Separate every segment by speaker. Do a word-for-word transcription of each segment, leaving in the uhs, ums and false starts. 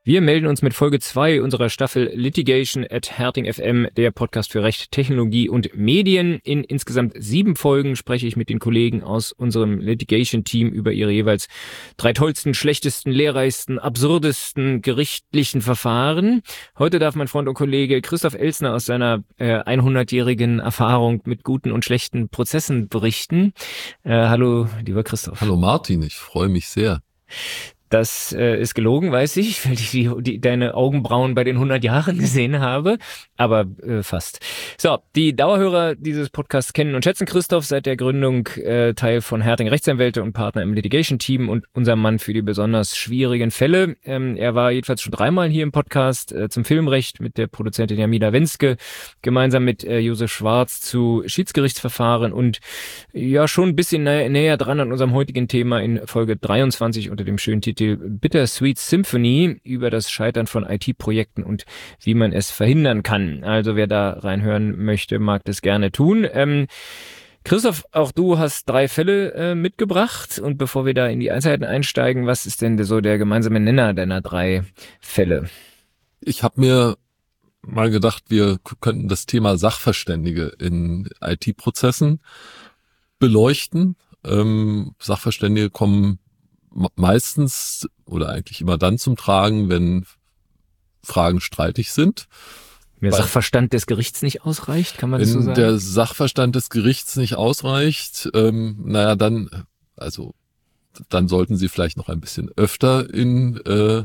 Speaker 1: Wir melden uns mit Folge zwei unserer Staffel Litigation at Herting F M, der Podcast für Recht, Technologie und Medien. In insgesamt sieben Folgen spreche ich mit den Kollegen aus unserem Litigation-Team über ihre jeweils drei tollsten, schlechtesten, lehrreichsten, absurdesten gerichtlichen Verfahren. Heute darf mein Freund und Kollege Christoph Elsner aus seiner äh, hundertjährigen Erfahrung mit guten und schlechten Prozessen berichten. Äh, hallo, lieber Christoph.
Speaker 2: Hallo Martin, ich freue mich sehr.
Speaker 1: Das äh, ist gelogen, weiß ich, weil ich die, die, deine Augenbrauen bei den hundert Jahren gesehen habe, aber äh, fast. So, die Dauerhörer dieses Podcasts kennen und schätzen Christoph seit der Gründung äh, Teil von Herting Rechtsanwälte und Partner im Litigation-Team und unser Mann für die besonders schwierigen Fälle. Ähm, er war jedenfalls schon dreimal hier im Podcast äh, zum Filmrecht mit der Produzentin Jamila Wenske, gemeinsam mit äh, Josef Schwarz zu Schiedsgerichtsverfahren und ja schon ein bisschen nä- näher dran an unserem heutigen Thema in Folge dreiundzwanzig unter dem schönen Titel Bittersweet Symphony über das Scheitern von I T-Projekten und wie man es verhindern kann. Also wer da reinhören möchte, mag das gerne tun. Ähm, Christoph, auch du hast drei Fälle äh, mitgebracht und bevor wir da in die Einzelheiten einsteigen, was ist denn so der gemeinsame Nenner deiner drei Fälle?
Speaker 2: Ich habe mir mal gedacht, wir könnten das Thema Sachverständige in I T-Prozessen beleuchten. Ähm, Sachverständige kommen meistens oder eigentlich immer dann zum Tragen, wenn Fragen streitig sind.
Speaker 1: Wenn der Sachverstand des Gerichts nicht ausreicht, kann man das so sagen?
Speaker 2: Wenn der Sachverstand des Gerichts nicht ausreicht, ähm, naja, dann, also, dann sollten Sie vielleicht noch ein bisschen öfter in, äh,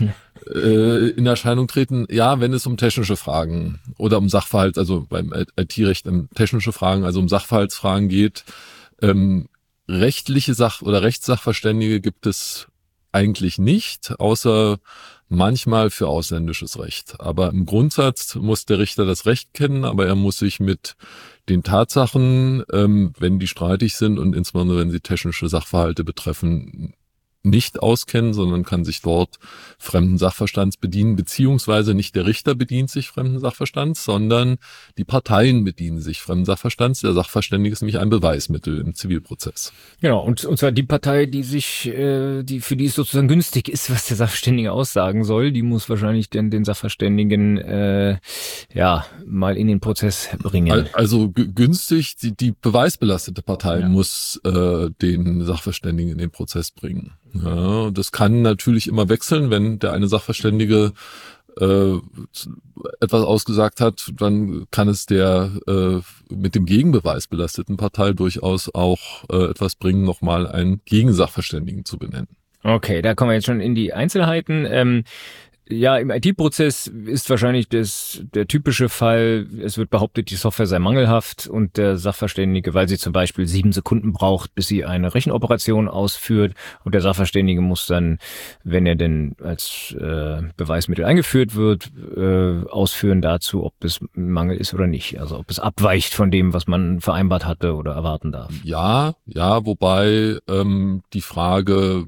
Speaker 2: äh, in Erscheinung treten. Ja, wenn es um technische Fragen oder um Sachverhalt, also beim I T-Recht um technische Fragen, also um Sachverhaltsfragen geht, ähm, rechtliche Sach- oder Rechtssachverständige gibt es eigentlich nicht, außer manchmal für ausländisches Recht. Aber im Grundsatz muss der Richter das Recht kennen, aber er muss sich mit den Tatsachen, ähm, wenn die streitig sind und insbesondere wenn sie technische Sachverhalte betreffen, nicht auskennen, sondern kann sich dort fremden Sachverstands bedienen, beziehungsweise nicht der Richter bedient sich fremden Sachverstands, sondern die Parteien bedienen sich fremden Sachverstands. Der Sachverständige ist nämlich ein Beweismittel im Zivilprozess.
Speaker 1: Genau, und, und zwar die Partei, die sich, äh, die für die es sozusagen günstig ist, was der Sachverständige aussagen soll, die muss wahrscheinlich den, den Sachverständigen äh, ja mal in den Prozess bringen.
Speaker 2: Also g- günstig, die, die beweisbelastete Partei ja. muss äh, den Sachverständigen in den Prozess bringen. Ja, das kann natürlich immer wechseln, wenn der eine Sachverständige äh, etwas ausgesagt hat, dann kann es der äh, mit dem Gegenbeweis belasteten Partei durchaus auch äh, etwas bringen, nochmal einen Gegensachverständigen zu benennen.
Speaker 1: Okay, da kommen wir jetzt schon in die Einzelheiten. Ähm, Ja, im I T-Prozess ist wahrscheinlich das, der typische Fall, es wird behauptet, die Software sei mangelhaft und der Sachverständige, weil sie zum Beispiel sieben Sekunden braucht, bis sie eine Rechenoperation ausführt und der Sachverständige muss dann, wenn er denn als äh, Beweismittel eingeführt wird, äh, ausführen dazu, ob es Mangel ist oder nicht, also ob es abweicht von dem, was man vereinbart hatte oder erwarten darf.
Speaker 2: Ja, ja, wobei ähm, die Frage,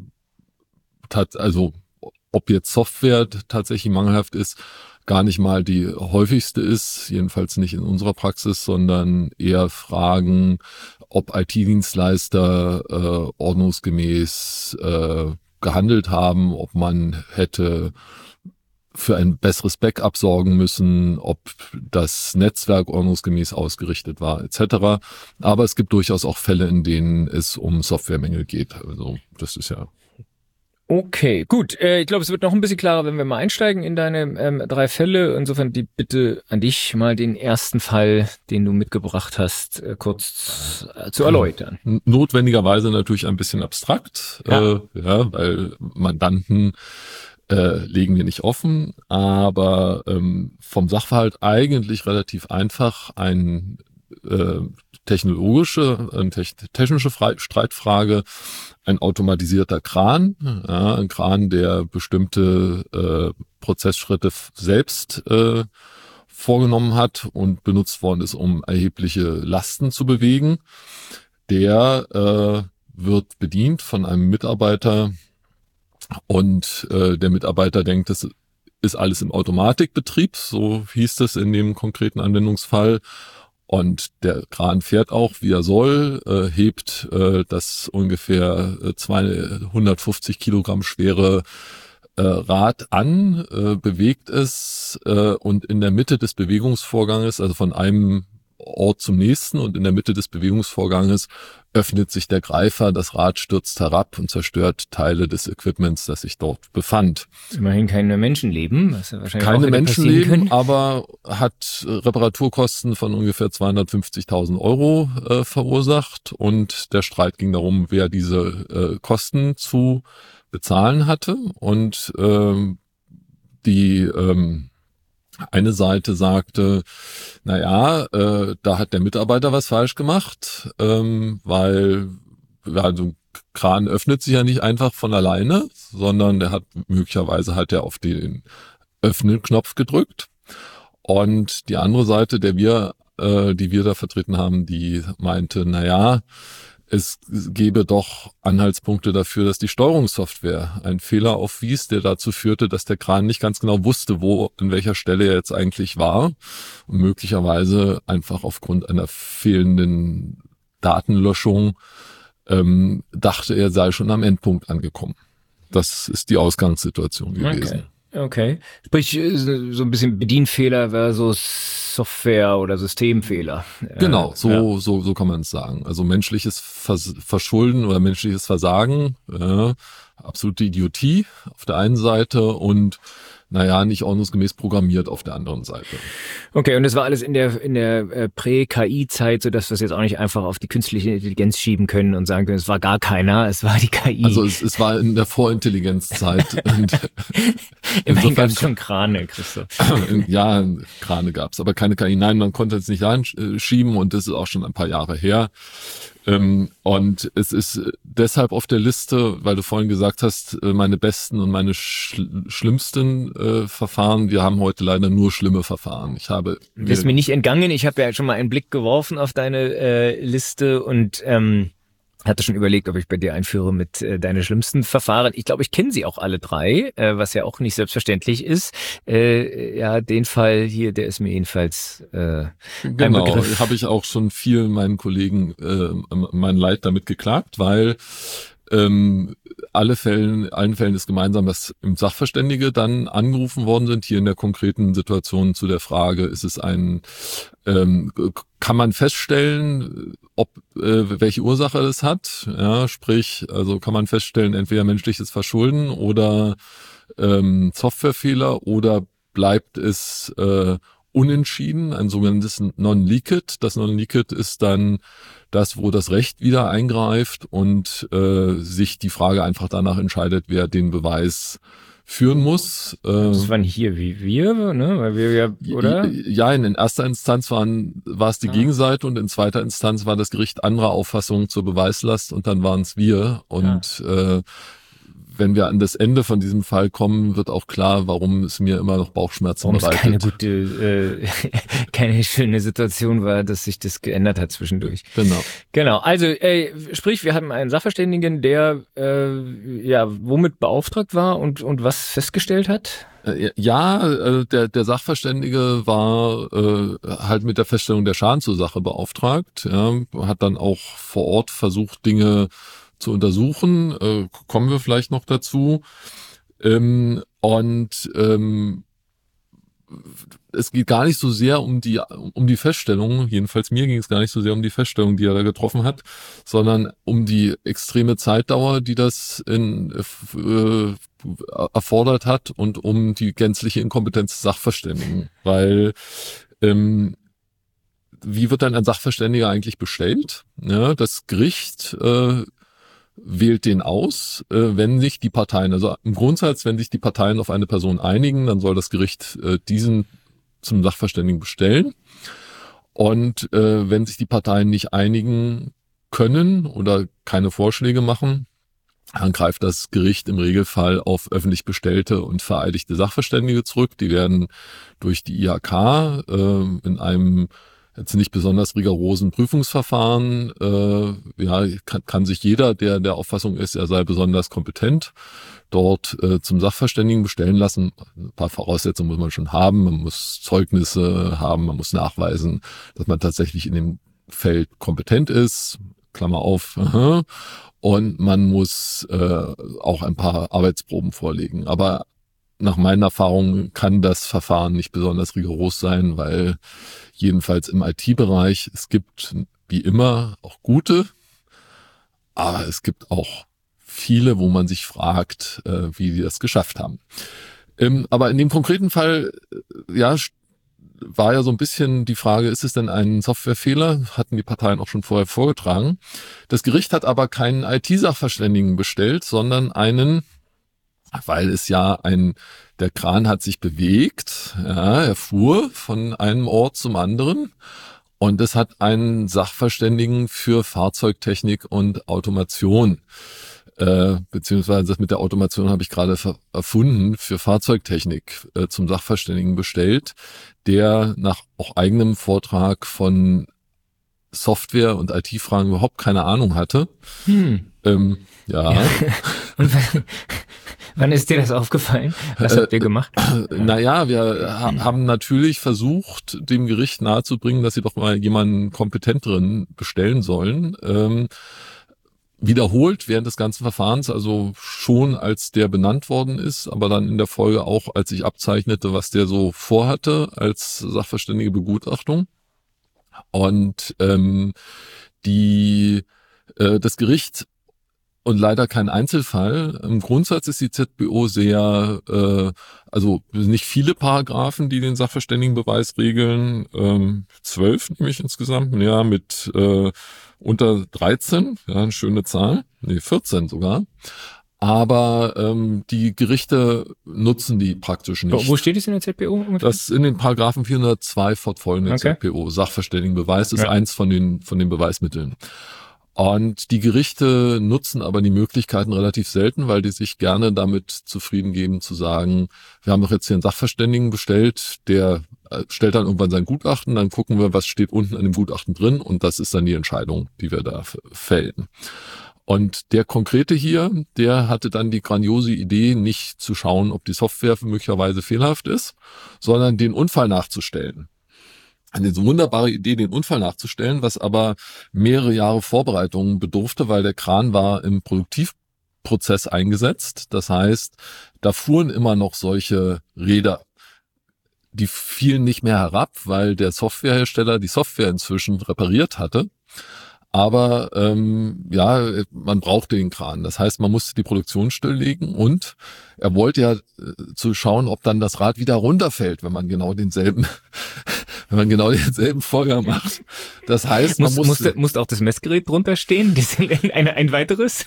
Speaker 2: tat, also ob jetzt Software tatsächlich mangelhaft ist, gar nicht mal die häufigste ist, jedenfalls nicht in unserer Praxis, sondern eher Fragen, ob I T-Dienstleister äh, ordnungsgemäß äh, gehandelt haben, ob man hätte für ein besseres Backup sorgen müssen, ob das Netzwerk ordnungsgemäß ausgerichtet war, et cetera. Aber es gibt durchaus auch Fälle, in denen es um Softwaremängel geht. Also das ist ja...
Speaker 1: Okay, gut. Äh, ich glaube, es wird noch ein bisschen klarer, wenn wir mal einsteigen in deine ähm, drei Fälle. Insofern die Bitte an dich, mal den ersten Fall, den du mitgebracht hast, äh, kurz äh, zu erläutern.
Speaker 2: Notwendigerweise natürlich ein bisschen abstrakt, ja, äh, ja weil Mandanten äh, legen wir nicht offen, aber ähm, vom Sachverhalt eigentlich relativ einfach. Ein äh, technologische, eine technische Streitfrage, ein automatisierter Kran, ja, ein Kran, der bestimmte äh, Prozessschritte selbst äh, vorgenommen hat und benutzt worden ist, um erhebliche Lasten zu bewegen. Der äh, wird bedient von einem Mitarbeiter und äh, der Mitarbeiter denkt, das ist alles im Automatikbetrieb, so hieß es in dem konkreten Anwendungsfall. Und der Kran fährt auch, wie er soll, äh, hebt äh, das ungefähr zweihundertfünfzig Kilogramm schwere äh, Rad an, äh, bewegt es äh, und in der Mitte des Bewegungsvorganges, also von einem Ort zum nächsten und in der Mitte des Bewegungsvorganges öffnet sich der Greifer, das Rad stürzt herab und zerstört Teile des Equipments, das sich dort befand.
Speaker 1: Immerhin keine Menschenleben, was ja wahrscheinlich
Speaker 2: keine
Speaker 1: auch
Speaker 2: Menschenleben,
Speaker 1: können.
Speaker 2: aber hat Reparaturkosten von ungefähr zweihundertfünfzigtausend Euro äh, verursacht und der Streit ging darum, wer diese äh, Kosten zu bezahlen hatte und ähm, die ähm, eine Seite sagte, na ja, äh, da hat der Mitarbeiter was falsch gemacht, ähm, weil also Kran öffnet sich ja nicht einfach von alleine, sondern der hat möglicherweise hat er auf den Öffnen-Knopf gedrückt. Und die andere Seite, der wir, äh, die wir da vertreten haben, die meinte, na ja, es gäbe doch Anhaltspunkte dafür, dass die Steuerungssoftware einen Fehler aufwies, der dazu führte, dass der Kran nicht ganz genau wusste, wo, an welcher Stelle er jetzt eigentlich war und möglicherweise einfach aufgrund einer fehlenden Datenlöschung ähm, dachte, er sei schon am Endpunkt angekommen. Das ist die Ausgangssituation gewesen.
Speaker 1: Okay. Okay. Sprich, so ein bisschen Bedienfehler versus Software- oder Systemfehler.
Speaker 2: Genau, so,
Speaker 1: ja.
Speaker 2: so, so kann man es sagen. Also menschliches Vers- Verschulden oder menschliches Versagen, äh, absolute Idiotie auf der einen Seite und naja, nicht ordnungsgemäß programmiert auf der anderen Seite.
Speaker 1: Okay, und das war alles in der in der äh, Prä-K I-Zeit, sodass wir es jetzt auch nicht einfach auf die künstliche Intelligenz schieben können und sagen können, es war gar keiner, es war die K I.
Speaker 2: Also es, es war in der Vorintelligenzzeit.
Speaker 1: Immerhin gab es schon Krane, Christoph.
Speaker 2: Ja, Krane gab's, aber keine K I. Nein, man konnte es nicht reinschieben und das ist auch schon ein paar Jahre her. Und es ist deshalb auf der Liste, weil du vorhin gesagt hast, meine besten und meine schl- schlimmsten äh, Verfahren. Wir haben heute leider nur schlimme Verfahren. Ich habe
Speaker 1: Das ist mir nicht entgangen. Ich habe ja schon mal einen Blick geworfen auf deine äh, Liste und ähm, hatte schon überlegt, ob ich bei dir einführe mit äh, deine schlimmsten Verfahren. Ich glaube, ich kenne sie auch alle drei, äh, was ja auch nicht selbstverständlich ist. Äh, ja, den Fall hier, der ist mir jedenfalls äh,
Speaker 2: genau,
Speaker 1: ein Begriff.
Speaker 2: Habe ich auch schon viel meinen Kollegen äh, mein Leid damit geklagt, weil ähm, alle Fällen, allen Fällen ist gemeinsam, dass im Sachverständige dann angerufen worden sind. Hier in der konkreten Situation zu der Frage, ist es ein, ähm, kann man feststellen, ob äh, welche Ursache es hat? Ja, sprich, also kann man feststellen, entweder menschliches Verschulden oder ähm, Softwarefehler oder bleibt es äh, unentschieden, ein sogenanntes Non-Leaked. Das Non-Leaked ist dann das, wo das Recht wieder eingreift und äh, sich die Frage einfach danach entscheidet, wer den Beweis führen muss.
Speaker 1: Das waren hier wie wir, ne? Weil wir ja, oder?
Speaker 2: Ja, in erster Instanz waren, war es die ah. Gegenseite und in zweiter Instanz war das Gericht anderer Auffassung zur Beweislast und dann waren es wir. Und ja. äh, wenn wir an das Ende von diesem Fall kommen, wird auch klar, warum es mir immer noch Bauchschmerzen
Speaker 1: warum
Speaker 2: bereitet.
Speaker 1: Warum es keine gute, äh, keine schöne Situation war, dass sich das geändert hat zwischendurch.
Speaker 2: Genau.
Speaker 1: Genau. Also, äh, sprich, wir haben einen Sachverständigen, der äh, ja womit beauftragt war und und was festgestellt hat.
Speaker 2: Ja, der, der Sachverständige war äh, halt mit der Feststellung der Schadensursache beauftragt. Ja, hat dann auch vor Ort versucht, Dinge zu untersuchen, äh, kommen wir vielleicht noch dazu. Ähm, und ähm, es geht gar nicht so sehr um die um die Feststellung, jedenfalls mir ging es gar nicht so sehr um die Feststellung, die er da getroffen hat, sondern um die extreme Zeitdauer, die das in, äh, erfordert hat und um die gänzliche Inkompetenz des Sachverständigen. Weil ähm, wie wird dann ein Sachverständiger eigentlich bestellt? Ja, das Gericht äh, wählt den aus, äh, wenn sich die Parteien, also im Grundsatz, wenn sich die Parteien auf eine Person einigen, dann soll das Gericht äh, diesen zum Sachverständigen bestellen. Und äh, wenn sich die Parteien nicht einigen können oder keine Vorschläge machen, dann greift das Gericht im Regelfall auf öffentlich bestellte und vereidigte Sachverständige zurück. Die werden durch die I H K äh, in einem jetzt nicht besonders rigorosen Prüfungsverfahren, äh, ja, kann, kann sich jeder, der der Auffassung ist, er sei besonders kompetent, dort äh, zum Sachverständigen bestellen lassen. Ein paar Voraussetzungen muss man schon haben. Man muss Zeugnisse haben, man muss nachweisen, dass man tatsächlich in dem Feld kompetent ist. Klammer auf. Aha. Und man muss äh, auch ein paar Arbeitsproben vorlegen. Aber nach meinen Erfahrungen kann das Verfahren nicht besonders rigoros sein, weil jedenfalls im I T-Bereich, es gibt wie immer auch gute, aber es gibt auch viele, wo man sich fragt, äh, wie die das geschafft haben. Ähm, aber in dem konkreten Fall, äh, ja, war ja so ein bisschen die Frage, ist es denn ein Softwarefehler? Hatten die Parteien auch schon vorher vorgetragen. Das Gericht hat aber keinen I T-Sachverständigen bestellt, sondern einen, weil es ja ein, der Kran hat sich bewegt, ja, er fuhr von einem Ort zum anderen. Und es hat einen Sachverständigen für Fahrzeugtechnik und Automation, äh, beziehungsweise das mit der Automation habe ich gerade erfunden, für Fahrzeugtechnik äh, zum Sachverständigen bestellt, der nach auch eigenem Vortrag von Software und I T-Fragen überhaupt keine Ahnung hatte.
Speaker 1: Hm.
Speaker 2: Ähm, ja.
Speaker 1: ja. Und wann ist dir das aufgefallen? Was habt ihr gemacht?
Speaker 2: Äh, naja, wir ha- haben natürlich versucht, dem Gericht nahezubringen, dass sie doch mal jemanden Kompetenteren bestellen sollen. Ähm, wiederholt während des ganzen Verfahrens, also schon als der benannt worden ist, aber dann in der Folge auch, als ich abzeichnete, was der so vorhatte als sachverständige Begutachtung. Und ähm, die äh, das Gericht und leider kein Einzelfall. Im Grundsatz ist die Z B O sehr, äh, also nicht viele Paragraphen, die den Sachverständigenbeweis regeln, ähm, zwölf nämlich insgesamt, ja, mit äh, unter dreizehn, ja, eine schöne Zahl, nee, vierzehn sogar. Aber ähm, die Gerichte nutzen die praktisch nicht.
Speaker 1: Wo steht es in der Z B O ungefähr?
Speaker 2: Das in den Paragraphen vierhundertzwei fortfolgende
Speaker 1: Okay.
Speaker 2: Z B O, Sachverständigenbeweis, ist
Speaker 1: Ja.
Speaker 2: eins von den von den Beweismitteln. Und die Gerichte nutzen aber die Möglichkeiten relativ selten, weil die sich gerne damit zufrieden geben zu sagen, wir haben doch jetzt hier einen Sachverständigen bestellt, der äh, stellt dann irgendwann sein Gutachten, dann gucken wir, was steht unten an dem Gutachten drin und das ist dann die Entscheidung, die wir da f- fällen. Und der Konkrete hier, der hatte dann die grandiose Idee, nicht zu schauen, ob die Software möglicherweise fehlerhaft ist, sondern den Unfall nachzustellen. Eine so wunderbare Idee, den Unfall nachzustellen, was aber mehrere Jahre Vorbereitungen bedurfte, weil der Kran war im Produktivprozess eingesetzt. Das heißt, da fuhren immer noch solche Räder. Die fielen nicht mehr herab, weil der Softwarehersteller die Software inzwischen repariert hatte. Aber ähm, ja, man brauchte den Kran. Das heißt, man musste die Produktion stilllegen und er wollte ja äh, zu schauen, ob dann das Rad wieder runterfällt, wenn man genau denselben, wenn man genau denselben Vorgang macht. Das heißt, man
Speaker 1: muss,
Speaker 2: musste,
Speaker 1: musste, musste auch das Messgerät drunter stehen? Das ein, ein weiteres?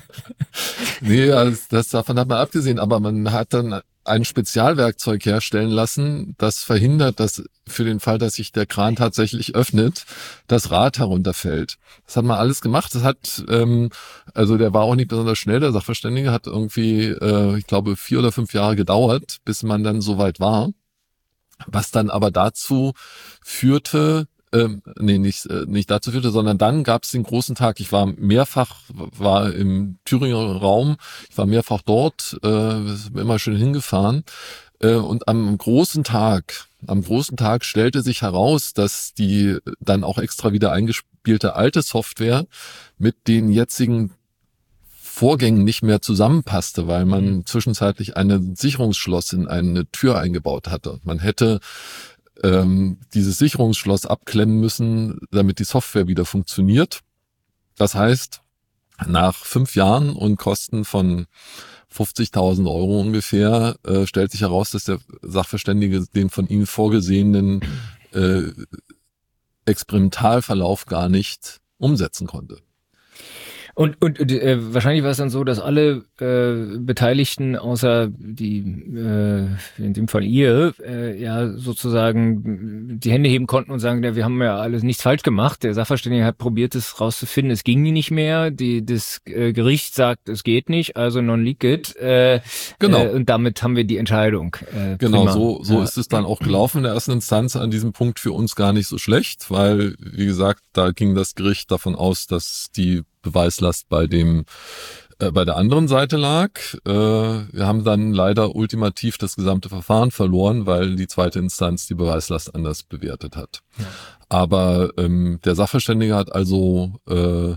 Speaker 2: nee, das, das davon hat man abgesehen, aber man hat dann ein Spezialwerkzeug herstellen lassen, das verhindert, dass für den Fall, dass sich der Kran tatsächlich öffnet, das Rad herunterfällt. Das hat man alles gemacht. Das hat, ähm, also der war auch nicht besonders schnell, der Sachverständige, hat irgendwie, äh, ich glaube, vier oder fünf Jahre gedauert, bis man dann soweit war. Was dann aber dazu führte, ähm, nee, nicht, äh, nicht dazu führte, sondern dann gab es den großen Tag. Ich war mehrfach, war im Thüringer Raum, ich war mehrfach dort, äh, immer schön hingefahren. Äh, und am großen Tag, am großen Tag stellte sich heraus, dass die dann auch extra wieder eingespielte alte Software mit den jetzigen Vorgängen nicht mehr zusammenpasste, weil man mhm. zwischenzeitlich ein Sicherungsschloss in eine Tür eingebaut hatte. Man hätte ähm, dieses Sicherungsschloss abklemmen müssen, damit die Software wieder funktioniert. Das heißt, nach fünf Jahren und Kosten von fünfzigtausend Euro ungefähr äh, stellt sich heraus, dass der Sachverständige den von Ihnen vorgesehenen äh, Experimentalverlauf gar nicht umsetzen konnte.
Speaker 1: Und, und äh, wahrscheinlich war es dann so, dass alle äh, Beteiligten außer die, äh, in dem Fall ihr, äh, ja sozusagen die Hände heben konnten und sagen, ja, wir haben ja alles nichts falsch gemacht. Der Sachverständige hat probiert, es rauszufinden, es ging nicht mehr. Die, das äh, Gericht sagt, es geht nicht, also non licet. Äh,
Speaker 2: genau.
Speaker 1: Äh, und damit haben wir die Entscheidung. Äh,
Speaker 2: genau,
Speaker 1: prima.
Speaker 2: so, so
Speaker 1: ja.
Speaker 2: ist es dann auch gelaufen in der ersten Instanz, an diesem Punkt für uns gar nicht so schlecht, weil, wie gesagt, da ging das Gericht davon aus, dass die Beweislast bei dem äh, bei der anderen Seite lag. Äh, wir haben dann leider ultimativ das gesamte Verfahren verloren, weil die zweite Instanz die Beweislast anders bewertet hat. Ja. Aber ähm, der Sachverständige hat also äh,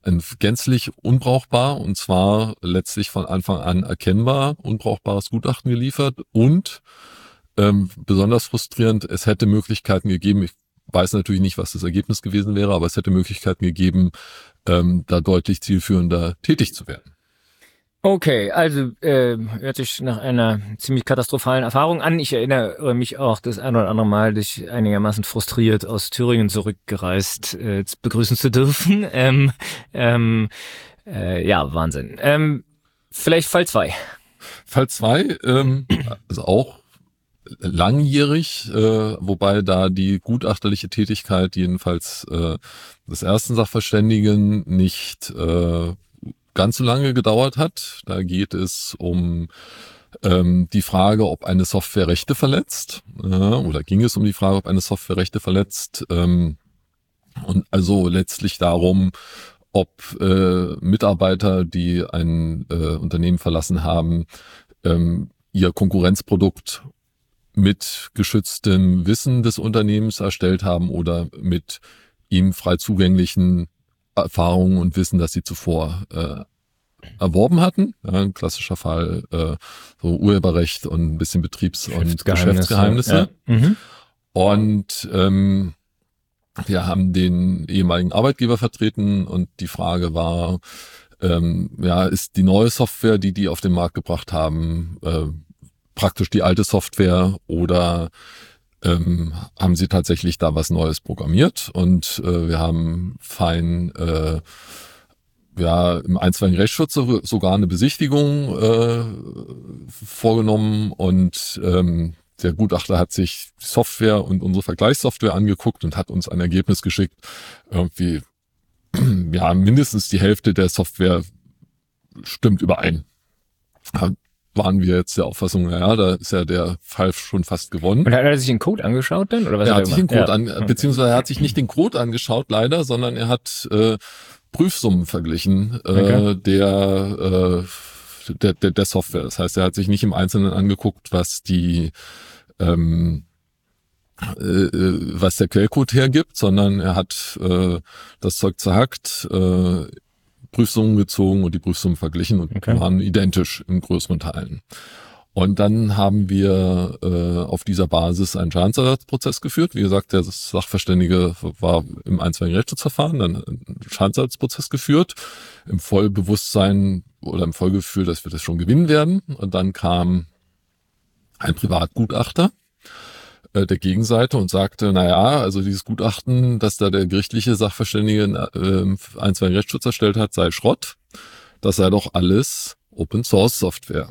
Speaker 2: ein gänzlich unbrauchbar und zwar letztlich von Anfang an erkennbar unbrauchbares Gutachten geliefert und ähm, besonders frustrierend, es hätte Möglichkeiten gegeben, ich weiß natürlich nicht, was das Ergebnis gewesen wäre, aber es hätte Möglichkeiten gegeben, ähm, da deutlich zielführender tätig zu werden.
Speaker 1: Okay, also äh, hört sich nach einer ziemlich katastrophalen Erfahrung an. Ich erinnere mich auch das ein oder andere Mal, dich einigermaßen frustriert aus Thüringen zurückgereist äh, begrüßen zu dürfen. Ähm, ähm, äh, ja, Wahnsinn. Ähm, vielleicht Fall zwei.
Speaker 2: Fall zwei, ähm, also auch langjährig, äh, wobei da die gutachterliche Tätigkeit jedenfalls äh, des ersten Sachverständigen nicht äh, ganz so lange gedauert hat. Da geht es um ähm, die Frage, ob eine Software Rechte verletzt, äh, oder ging es um die Frage, ob eine Software Rechte verletzt, ähm, und also letztlich darum, ob äh, Mitarbeiter, die ein äh, Unternehmen verlassen haben, ähm, ihr Konkurrenzprodukt mit geschütztem Wissen des Unternehmens erstellt haben oder mit ihm frei zugänglichen Erfahrungen und Wissen, das sie zuvor äh, erworben hatten. Ja, ein klassischer Fall, äh, so Urheberrecht und ein bisschen Betriebs- und Geschäftsgeheimnisse.
Speaker 1: Ja. Mhm.
Speaker 2: Und ähm, wir haben den ehemaligen Arbeitgeber vertreten und die Frage war, ähm, ja, ist die neue Software, die die auf den Markt gebracht haben, äh, praktisch die alte Software oder ähm, haben sie tatsächlich da was Neues programmiert? Und äh, wir haben fein äh, ja im einstweiligen Rechtsschutz sogar eine Besichtigung äh, vorgenommen und ähm, der Gutachter hat sich die Software und unsere Vergleichssoftware angeguckt und hat uns ein Ergebnis geschickt. Irgendwie, ja, mindestens die Hälfte der Software stimmt überein. Da waren wir jetzt der Auffassung, naja, da ist ja der Fall schon fast gewonnen.
Speaker 1: Und hat er sich den Code angeschaut dann? Oder was
Speaker 2: er
Speaker 1: hat
Speaker 2: hat
Speaker 1: er
Speaker 2: sich den
Speaker 1: gemacht?
Speaker 2: Code
Speaker 1: Ja.
Speaker 2: an, beziehungsweise er hat sich nicht den Code angeschaut, leider, sondern er hat äh, Prüfsummen verglichen äh,
Speaker 1: Okay.
Speaker 2: der, äh, der, der der Software. Das heißt, er hat sich nicht im Einzelnen angeguckt, was die ähm, äh, was der Quellcode hergibt, sondern er hat äh, das Zeug zerhackt, äh, Prüfsummen gezogen und die Prüfsummen verglichen und
Speaker 1: Okay.
Speaker 2: waren identisch in größeren Teilen. Und dann haben wir äh, auf dieser Basis einen Schadensersatzprozess geführt. Wie gesagt, der Sachverständige war im einstweiligen Rechtsschutzverfahren, dann einen Schadensersatzprozess geführt, im Vollbewusstsein oder im Vollgefühl, dass wir das schon gewinnen werden. Und dann kam ein Privatgutachter äh, der Gegenseite und sagte, naja, also dieses Gutachten, das da der gerichtliche Sachverständige äh, einstweiligen Rechtsschutz erstellt hat, sei Schrott. Das sei doch alles Open Source Software.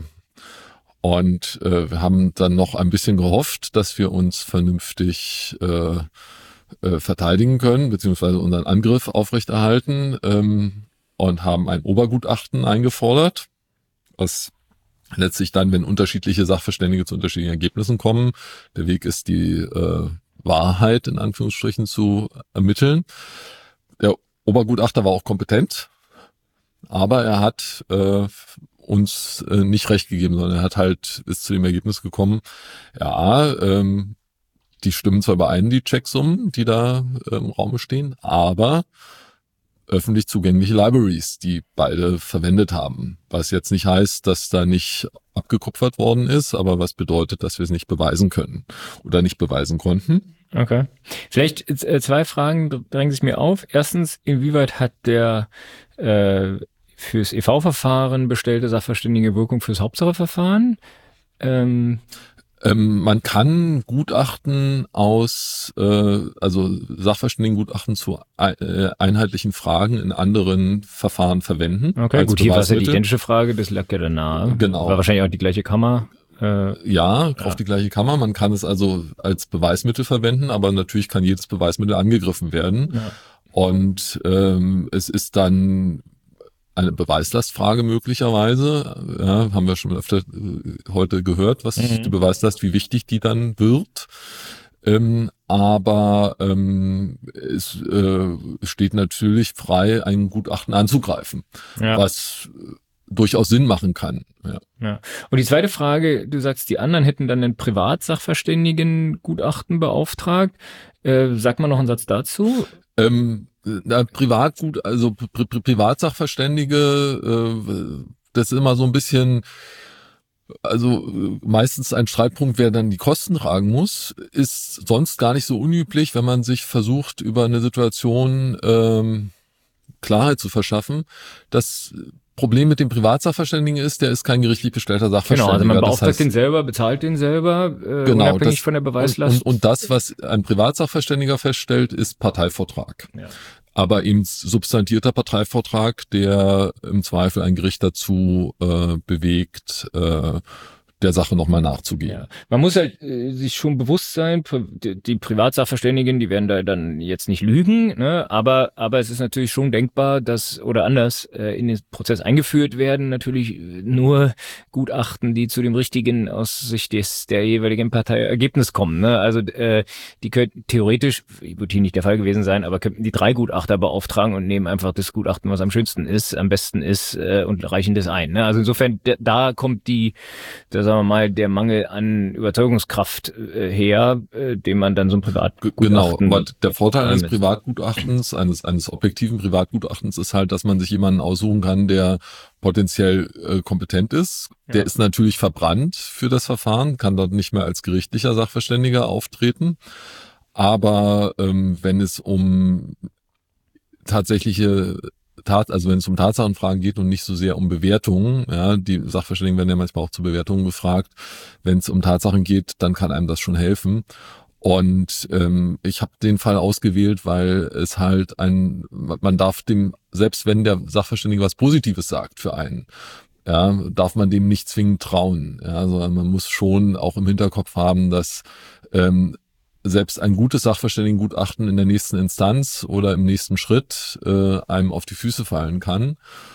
Speaker 2: Und äh, wir haben dann noch ein bisschen gehofft, dass wir uns vernünftig äh, äh, verteidigen können, beziehungsweise unseren Angriff aufrechterhalten, ähm, und haben ein Obergutachten eingefordert, was letztlich dann, wenn unterschiedliche Sachverständige zu unterschiedlichen Ergebnissen kommen, der Weg ist, die äh, Wahrheit in Anführungsstrichen zu ermitteln. Der Obergutachter war auch kompetent, aber er hat äh, uns äh, nicht recht gegeben, sondern er hat halt ist zu dem Ergebnis gekommen, ja, ähm, die stimmen zwar überein, die Checksummen, die da äh, im Raum stehen, aber öffentlich zugängliche Libraries, die beide verwendet haben. Was jetzt nicht heißt, dass da nicht abgekupfert worden ist, aber was bedeutet, dass wir es nicht beweisen können oder nicht beweisen konnten.
Speaker 1: Okay. Vielleicht äh, zwei Fragen drängen sich mir auf. Erstens, inwieweit hat der äh, fürs E V-Verfahren bestellte Sachverständige Wirkung fürs Hauptsacheverfahren? Ähm,
Speaker 2: Ähm, man kann Gutachten aus, äh, also Sachverständigengutachten zu äh, einheitlichen Fragen in anderen Verfahren verwenden.
Speaker 1: okay, gut, hier war es ja die identische Frage, das lag ja da nahe.
Speaker 2: Genau.
Speaker 1: War wahrscheinlich auch die gleiche Kammer. Äh,
Speaker 2: Ja,
Speaker 1: Ja.
Speaker 2: auf die gleiche Kammer. Man kann es also als Beweismittel verwenden, aber natürlich kann jedes Beweismittel angegriffen werden.
Speaker 1: ja.
Speaker 2: Und ähm, es ist dann eine Beweislastfrage möglicherweise. Ja, haben wir schon öfter äh, heute gehört, was
Speaker 1: Mhm.
Speaker 2: die Beweislast, wie wichtig die dann wird. Ähm, aber ähm, es äh, steht natürlich frei, ein Gutachten anzugreifen,
Speaker 1: Ja.
Speaker 2: was äh, durchaus Sinn machen kann. Ja.
Speaker 1: Ja. Und die zweite Frage, du sagst, die anderen hätten dann einen Privatsachverständigen Gutachten beauftragt. Äh, sag mal noch einen Satz dazu.
Speaker 2: Ähm, Na, Privatgut, also Pri Pri Privatsachverständige, äh, das ist immer so ein bisschen, also meistens ein Streitpunkt, wer dann die Kosten tragen muss, ist sonst gar nicht so unüblich, wenn man sich versucht, über eine Situation ähm, Klarheit zu verschaffen. Das Problem mit dem Privatsachverständigen ist, der ist kein gerichtlich bestellter Sachverständiger.
Speaker 1: Genau, also man beauftragt
Speaker 2: das heißt,
Speaker 1: den selber, bezahlt den selber, äh,
Speaker 2: genau,
Speaker 1: unabhängig
Speaker 2: das,
Speaker 1: von der Beweislast.
Speaker 2: Und, und, und das, was ein Privatsachverständiger feststellt, ist Parteivortrag.
Speaker 1: Ja.
Speaker 2: Aber eben substantierter Parteivortrag, der im Zweifel ein Gericht dazu äh, bewegt, äh, der Sache nochmal nachzugehen.
Speaker 1: Ja. Man muss halt äh, sich schon bewusst sein, die, die Privatsachverständigen, die werden da dann jetzt nicht lügen, ne? aber aber es ist natürlich schon denkbar, dass oder anders äh, in den Prozess eingeführt werden natürlich nur Gutachten, die zu dem richtigen aus Sicht des der jeweiligen Partei Ergebnis kommen. Ne? Also äh, die könnten theoretisch, wird hier nicht der Fall gewesen sein, aber könnten die drei Gutachter beauftragen und nehmen einfach das Gutachten, was am schönsten ist, am besten ist äh, und reichen das ein. Ne? Also insofern da kommt die das sagen wir mal, der Mangel an Überzeugungskraft äh, her, äh, den man dann so ein Privatgutachten...
Speaker 2: Genau, aber der Vorteil eines Privatgutachtens, eines eines objektiven Privatgutachtens ist halt, dass man sich jemanden aussuchen kann, der potenziell äh, kompetent ist. Der ja. ist natürlich verbrannt für das Verfahren, kann dort nicht mehr als gerichtlicher Sachverständiger auftreten. Aber ähm, wenn es um tatsächliche Tat, also wenn es um Tatsachenfragen geht und nicht so sehr um Bewertungen, ja, die Sachverständigen werden ja manchmal auch zu Bewertungen befragt. Wenn es um Tatsachen geht, dann kann einem das schon helfen. Und ähm, ich habe den Fall ausgewählt, weil es halt ein, man darf dem, selbst wenn der Sachverständige was Positives sagt für einen, ja, darf man dem nicht zwingend trauen. Ja, sondern man muss schon auch im Hinterkopf haben, dass ähm, selbst ein gutes Sachverständigengutachten in der nächsten Instanz oder im nächsten Schritt äh, einem auf die Füße fallen kann.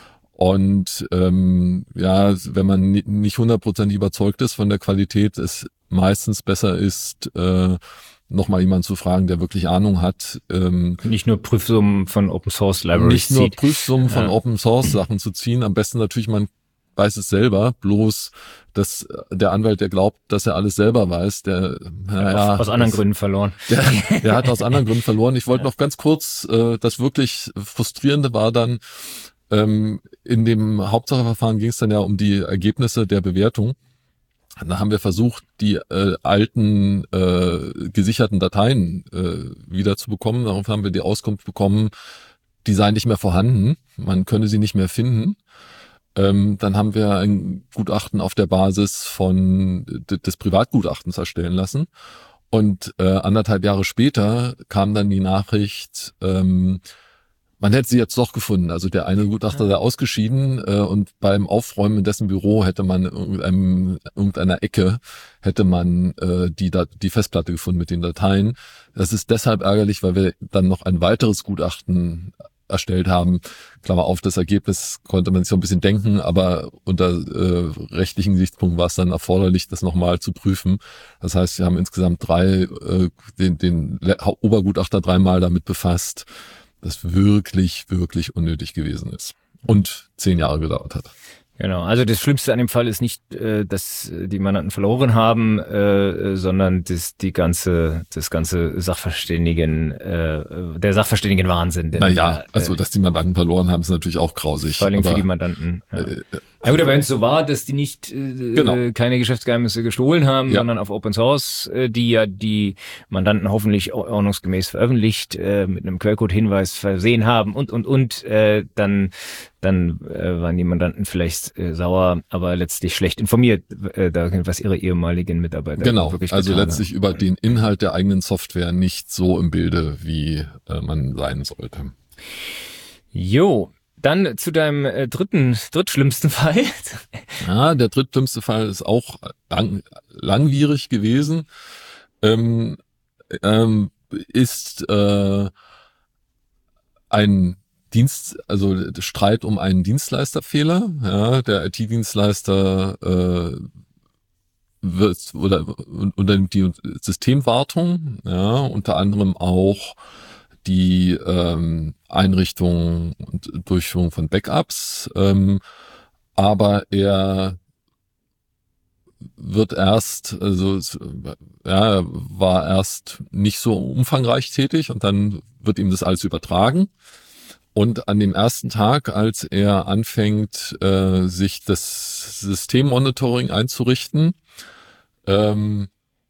Speaker 2: Und ähm, ja, wenn man nicht hundertprozentig überzeugt ist von der Qualität, es meistens besser ist, äh, nochmal jemanden zu fragen, der wirklich Ahnung hat. Ähm,
Speaker 1: nicht nur Prüfsummen von Open Source Libraries
Speaker 2: Nicht nur
Speaker 1: zieht.
Speaker 2: Prüfsummen von
Speaker 1: ja.
Speaker 2: Open Source Sachen zu ziehen. Am besten natürlich, man weiß es selber, bloß dass der Anwalt, der glaubt, dass er alles selber weiß, der naja,
Speaker 1: aus, aus anderen
Speaker 2: das,
Speaker 1: Gründen verloren.
Speaker 2: Der, der hat aus anderen Gründen verloren. Ich wollte noch ganz kurz, äh, das wirklich Frustrierende war dann, ähm, in dem Hauptsacheverfahren ging es dann ja um die Ergebnisse der Bewertung. Da haben wir versucht, die äh, alten äh, gesicherten Dateien äh, wieder zu bekommen. Darauf haben wir die Auskunft bekommen, die seien nicht mehr vorhanden. Man könne sie nicht mehr finden. Ähm, dann haben wir ein Gutachten auf der Basis von d- des Privatgutachtens erstellen lassen. Und äh, anderthalb Jahre später kam dann die Nachricht, ähm, man hätte sie jetzt doch gefunden. Also der eine Gutachter sei ausgeschieden äh, und beim Aufräumen in dessen Büro hätte man in irgendeinem, irgendeiner Ecke hätte man äh, die, die Festplatte gefunden mit den Dateien. Das ist deshalb ärgerlich, weil wir dann noch ein weiteres Gutachten erstellt haben. Klammer auf, das Ergebnis konnte man sich so ein bisschen denken, aber unter äh, rechtlichen Gesichtspunkten war es dann erforderlich, das nochmal zu prüfen. Das heißt, wir haben insgesamt drei, äh, den, den Obergutachter dreimal damit befasst, das wirklich, wirklich unnötig gewesen ist und zehn Jahre gedauert hat.
Speaker 1: Genau, also das Schlimmste an dem Fall ist nicht, äh, dass die Mandanten verloren haben, äh, sondern das, die ganze, das ganze Sachverständigen, äh, der Sachverständigen-Wahnsinn.
Speaker 2: Naja, also dass die Mandanten verloren haben, ist natürlich auch grausig.
Speaker 1: Vor allem
Speaker 2: aber,
Speaker 1: für die Mandanten. Ja.
Speaker 2: Äh,
Speaker 1: Ja gut, aber wenn es so war, dass die nicht äh, genau. keine Geschäftsgeheimnisse gestohlen haben, ja. sondern auf Open Source, äh, die ja die Mandanten hoffentlich ordnungsgemäß veröffentlicht, äh, mit einem Quellcode-Hinweis versehen haben und, und, und, äh, dann dann äh, waren die Mandanten vielleicht äh, sauer, aber letztlich schlecht informiert, äh, da was ihre ehemaligen Mitarbeiter
Speaker 2: genau.
Speaker 1: wirklich
Speaker 2: also letztlich
Speaker 1: haben.
Speaker 2: über den Inhalt der eigenen Software nicht so im Bilde, wie äh, man sein sollte.
Speaker 1: Jo. Dann zu deinem äh, dritten, drittschlimmsten Fall.
Speaker 2: Ja, der drittschlimmste Fall ist auch lang, langwierig gewesen. Ähm, ähm, ist äh, ein Dienst, also Streit um einen Dienstleisterfehler. Ja, der I T-Dienstleister äh, wird oder unternimmt die Systemwartung, ja, unter anderem auch die ähm, Einrichtung und Durchführung von Backups, ähm, aber er wird erst, also ja, war erst nicht so umfangreich tätig und dann wird ihm das alles übertragen. Und an dem ersten Tag, als er anfängt, äh, sich das Systemmonitoring einzurichten, ähm,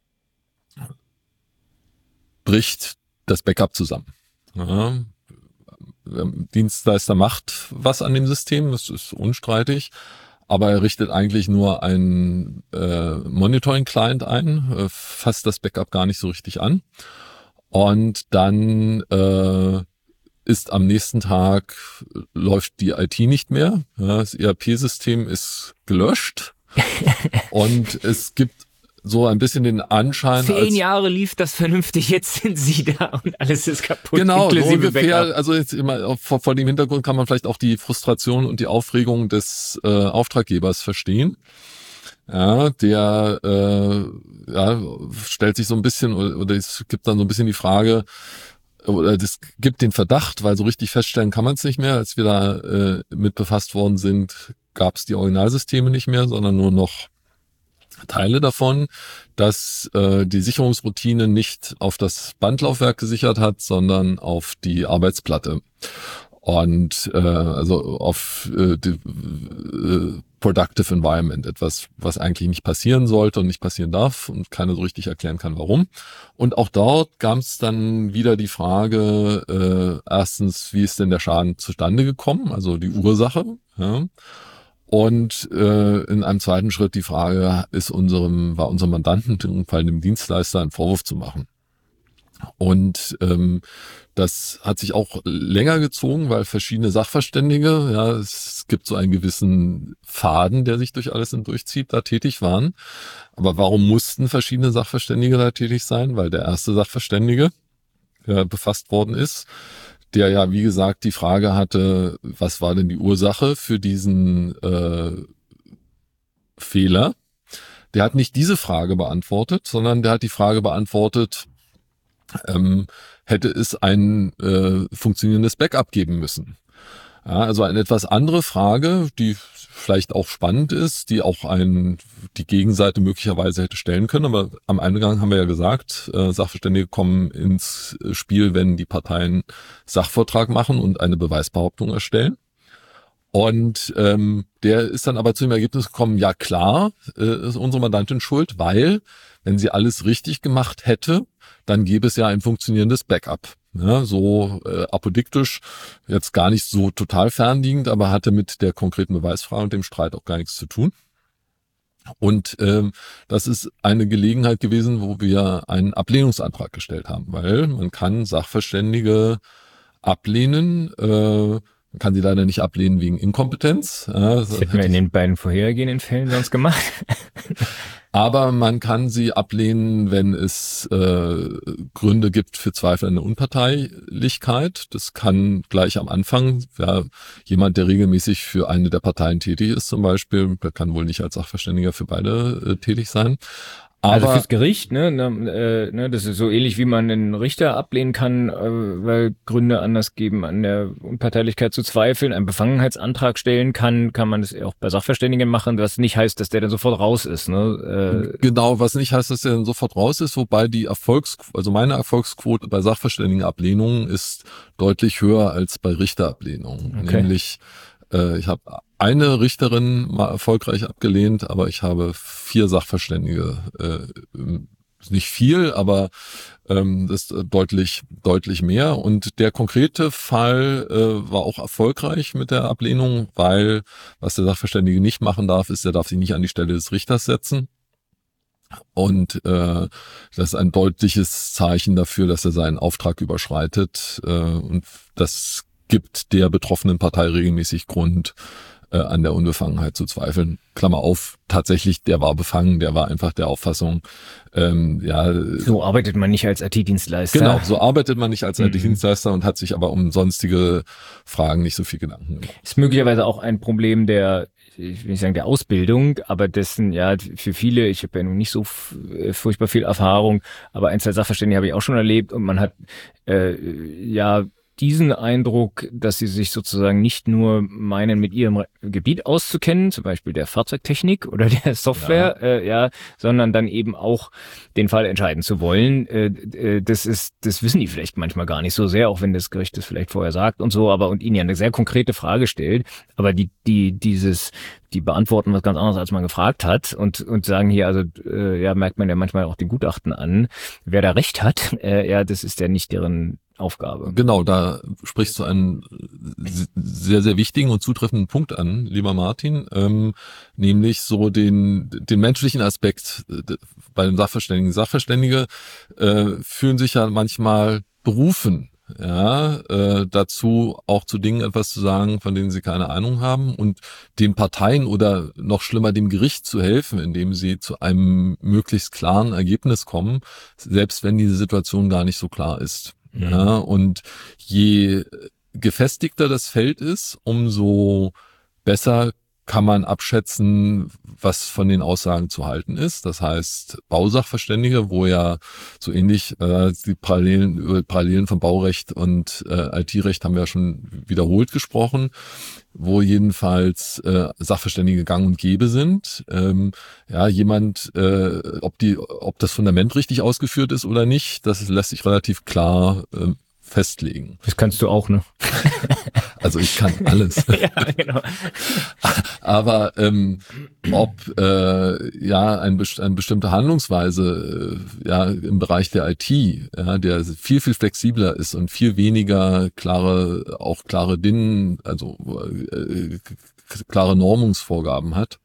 Speaker 2: bricht das Backup zusammen. Ja. Dienstleister macht was an dem System, das ist unstreitig, aber er richtet eigentlich nur einen äh, Monitoring-Client ein, äh, fasst das Backup gar nicht so richtig an. Und dann äh, ist am nächsten Tag, läuft die I T nicht mehr, ja, das E R P-System ist gelöscht und es gibt so ein bisschen den Anschein,
Speaker 1: Zehn
Speaker 2: als,
Speaker 1: Jahre lief das vernünftig, jetzt sind sie da und alles ist kaputt.
Speaker 2: Genau, so
Speaker 1: inklusive
Speaker 2: ungefähr,
Speaker 1: Backup.
Speaker 2: also jetzt immer vor, vor dem Hintergrund kann man vielleicht auch die Frustration und die Aufregung des äh, Auftraggebers verstehen. Ja, der äh, ja, stellt sich so ein bisschen, oder, oder es gibt dann so ein bisschen die Frage, oder das gibt den Verdacht, weil so richtig feststellen kann man es nicht mehr. Als wir da äh, mit befasst worden sind, gab es die Originalsysteme nicht mehr, sondern nur noch Teile davon, dass äh, die Sicherungsroutine nicht auf das Bandlaufwerk gesichert hat, sondern auf die Arbeitsplatte. Und äh, also auf äh, die, äh, Productive Environment, etwas, was eigentlich nicht passieren sollte und nicht passieren darf und keiner so richtig erklären kann, warum. Und auch dort gab es dann wieder die Frage, äh, erstens, wie ist denn der Schaden zustande gekommen, also die Ursache, ja. Und äh, in einem zweiten Schritt die Frage, ist unserem, war unserem Mandanten, im Fall dem Dienstleister, einen Vorwurf zu machen. Und ähm, das hat sich auch länger gezogen, weil verschiedene Sachverständige, ja, es gibt so einen gewissen Faden, der sich durch alles hindurchzieht, da tätig waren. Aber warum mussten verschiedene Sachverständige da tätig sein? Weil der erste Sachverständige, der befasst worden ist, der ja, wie gesagt, die Frage hatte, was war denn die Ursache für diesen äh, Fehler? Der hat nicht diese Frage beantwortet, sondern der hat die Frage beantwortet, ähm, hätte es ein äh, funktionierendes Backup geben müssen. Ja, also eine etwas andere Frage, die vielleicht auch spannend ist, die auch ein, die Gegenseite möglicherweise hätte stellen können. Aber am Eingang haben wir ja gesagt, äh, Sachverständige kommen ins Spiel, wenn die Parteien Sachvortrag machen und eine Beweisbehauptung erstellen. Und ähm, der ist dann aber zu dem Ergebnis gekommen, ja klar, äh, ist unsere Mandantin schuld, weil wenn sie alles richtig gemacht hätte, dann gäbe es ja ein funktionierendes Backup. Ja, so äh, apodiktisch, jetzt gar nicht so total fernliegend, aber hatte mit der konkreten Beweisfrage und dem Streit auch gar nichts zu tun. Und ähm, das ist eine Gelegenheit gewesen, wo wir einen Ablehnungsantrag gestellt haben, weil man kann Sachverständige ablehnen, äh, man kann sie leider nicht ablehnen wegen Inkompetenz. Ja,
Speaker 1: das hätten wir in den beiden vorhergehenden Fällen sonst gemacht.
Speaker 2: Aber man kann sie ablehnen, wenn es äh, Gründe gibt für Zweifel an der Unparteilichkeit. Das kann gleich am Anfang, ja, jemand, der regelmäßig für eine der Parteien tätig ist zum Beispiel, der kann wohl nicht als Sachverständiger für beide äh, tätig sein. Aber
Speaker 1: also fürs Gericht, ne, ne, ne, das ist so ähnlich, wie man einen Richter ablehnen kann, äh, weil Gründe anders geben, an der Unparteilichkeit zu zweifeln, einen Befangenheitsantrag stellen kann, kann man das auch bei Sachverständigen machen, was nicht heißt, dass der dann sofort raus ist. Ne? Äh,
Speaker 2: genau, was nicht heißt, dass der dann sofort raus ist, wobei die Erfolgs, also meine Erfolgsquote bei Sachverständigenablehnungen ist deutlich höher als bei Richterablehnungen,
Speaker 1: okay.
Speaker 2: Nämlich äh, ich habe eine Richterin mal erfolgreich abgelehnt, aber ich habe vier Sachverständige. Äh, nicht viel, aber ähm, das ist deutlich, deutlich mehr. Und der konkrete Fall äh, war auch erfolgreich mit der Ablehnung, weil was der Sachverständige nicht machen darf, ist, er darf sich nicht an die Stelle des Richters setzen. Und äh, das ist ein deutliches Zeichen dafür, dass er seinen Auftrag überschreitet. Äh, und das gibt der betroffenen Partei regelmäßig Grund, äh, an der Unbefangenheit zu zweifeln. Klammer auf, tatsächlich, der war befangen, der war einfach der Auffassung, ähm, ja.
Speaker 1: So arbeitet man nicht als I T-Dienstleister.
Speaker 2: Genau, so arbeitet man nicht als mhm. I T-Dienstleister und hat sich aber um sonstige Fragen nicht so viel Gedanken gemacht.
Speaker 1: Ist möglicherweise auch ein Problem der, ich will nicht sagen der Ausbildung, aber dessen, ja, für viele, ich habe ja nun nicht so f- furchtbar viel Erfahrung, aber ein, zwei Sachverständige habe ich auch schon erlebt und man hat, äh, ja, diesen Eindruck, dass sie sich sozusagen nicht nur meinen, mit ihrem Gebiet auszukennen, zum Beispiel der Fahrzeugtechnik oder der Software, ja, äh, ja sondern dann eben auch den Fall entscheiden zu wollen. Äh, äh, das ist, das wissen die vielleicht manchmal gar nicht so sehr, auch wenn das Gericht das vielleicht vorher sagt und so, aber und ihnen ja eine sehr konkrete Frage stellt. Aber die, die, dieses, die beantworten was ganz anderes, als man gefragt hat und und sagen hier, also äh, ja, merkt man ja manchmal auch den Gutachten an, wer da recht hat. Äh, ja, das ist ja nicht deren Aufgabe.
Speaker 2: Genau, da sprichst du einen sehr, sehr wichtigen und zutreffenden Punkt an, lieber Martin, ähm, nämlich so den den menschlichen Aspekt bei den Sachverständigen. Sachverständige äh, fühlen sich ja manchmal berufen, ja, äh, dazu auch zu Dingen etwas zu sagen, von denen sie keine Ahnung haben und den Parteien oder noch schlimmer dem Gericht zu helfen, indem sie zu einem möglichst klaren Ergebnis kommen, selbst wenn diese Situation gar nicht so klar ist. Ja, und je gefestigter das Feld ist, umso besser kann man abschätzen, was von den Aussagen zu halten ist. Das heißt, Bausachverständige, wo ja so ähnlich äh, die Parallelen über Parallelen von Baurecht und äh, I T-Recht haben wir ja schon wiederholt gesprochen, wo jedenfalls äh, Sachverständige gang und gäbe sind. Ähm, ja, jemand, äh, ob die, ob das Fundament richtig ausgeführt ist oder nicht, das lässt sich relativ klar äh, festlegen.
Speaker 1: Das kannst du auch, ne?
Speaker 2: Also ich kann alles.
Speaker 1: Ja, genau.
Speaker 2: Aber ähm, ob äh, ja ein, eine bestimmte Handlungsweise äh, ja im Bereich der I T, ja, der viel viel flexibler ist und viel weniger klare, auch klare D I N, also äh, klare Normungsvorgaben hat,